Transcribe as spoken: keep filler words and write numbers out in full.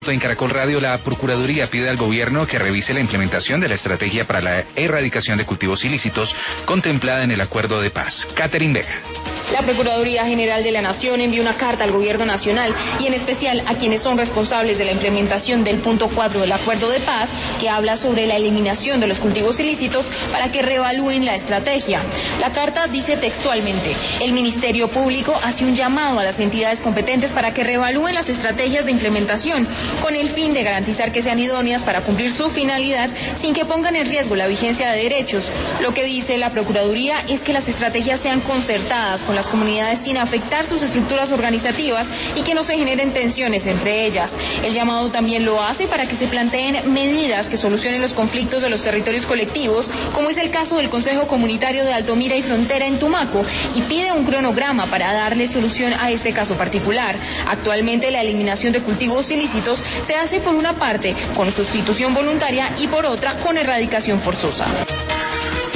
En Caracol Radio, la Procuraduría pide al gobierno que revise la implementación de la estrategia para la erradicación de cultivos ilícitos contemplada en el acuerdo de paz. Catherine Vega. La Procuraduría General de la Nación envió una carta al Gobierno Nacional y en especial a quienes son responsables de la implementación del punto cuatro del Acuerdo de Paz, que habla sobre la eliminación de los cultivos ilícitos, para que reevalúen la estrategia. La carta dice textualmente: el Ministerio Público hace un llamado a las entidades competentes para que reevalúen las estrategias de implementación con el fin de garantizar que sean idóneas para cumplir su finalidad sin que pongan en riesgo la vigencia de derechos. Lo que dice la Procuraduría es que las estrategias sean concertadas con las comunidades sin afectar sus estructuras organizativas y que no se generen tensiones entre ellas. El llamado también lo hace para que se planteen medidas que solucionen los conflictos de los territorios colectivos, como es el caso del Consejo Comunitario de Altomira y Frontera en Tumaco, y pide un cronograma para darle solución a este caso particular. Actualmente la eliminación de cultivos ilícitos se hace por una parte con sustitución voluntaria y por otra con erradicación forzosa.